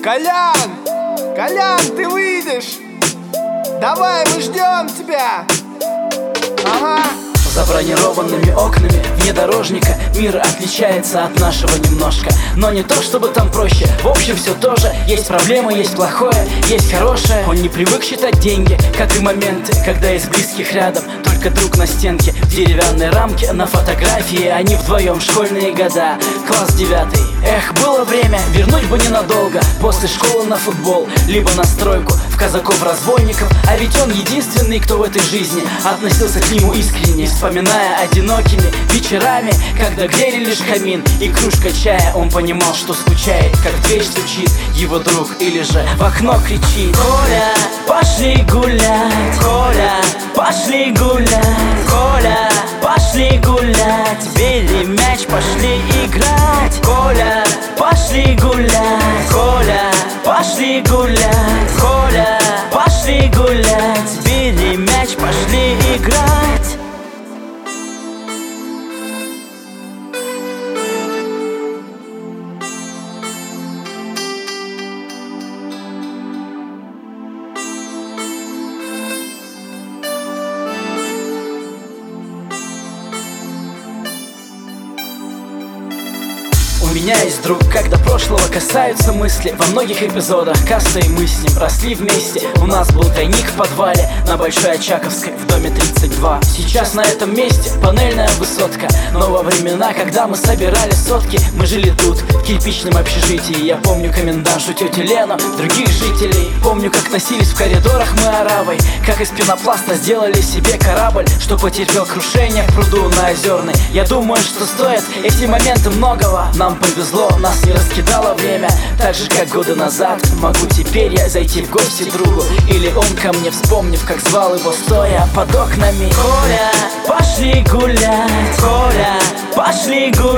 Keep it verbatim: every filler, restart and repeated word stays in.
Колян! Колян, ты выйдешь! Давай, мы ждем тебя! Ага! За бронированными окнами внедорожника мир отличается от нашего немножко, но не то чтобы там проще. В общем, все тоже. Есть проблемы, есть плохое, есть хорошее. Он не привык считать деньги, как и моменты, когда из близких рядом только друг на стенке. В деревянной рамке на фотографии они вдвоем, школьные года, класс девятый. Эх, было время, вернуть бы ненадолго. После школы на футбол, либо на стройку, в казаков-разбойников. А ведь он единственный, кто в этой жизни относился к нему искренне, вспоминая одинокими вечерами, когда грели лишь камин и кружка чая. Он понимал, что скучает, как в дверь стучит его друг или же в окно кричит: Коля, пошли гулять, Коля, пошли гулять, Коля, пошли гулять, бери мяч, пошли играть, Коля, пошли гулять, Коля, пошли гулять, Коля, пошли гулять, бери мяч, пошли играть. У меня есть друг, когда прошлого касаются мысли. Во многих эпизодах касса и мы с ним росли вместе. У нас был тайник в подвале на Большой Очаковской в доме тридцать два. Сейчас на этом месте панельная высотка. Но во времена, когда мы собирали сотки, мы жили тут, в кирпичном общежитии. Я помню комендантшу, тетю Лену, других жителей. Помню, как носились в коридорах мы оравой, как из пенопласта сделали себе корабль, что потерпел крушение в пруду на Озерной. Я думаю, что стоят эти моменты многого. Нам повезло, нас не раскидало время. Так же, как годы назад, могу теперь я зайти в гости другу, или он ко мне, вспомнив, как звал его стоя под окнами. Коля, пошли гулять, Коля, пошли гулять,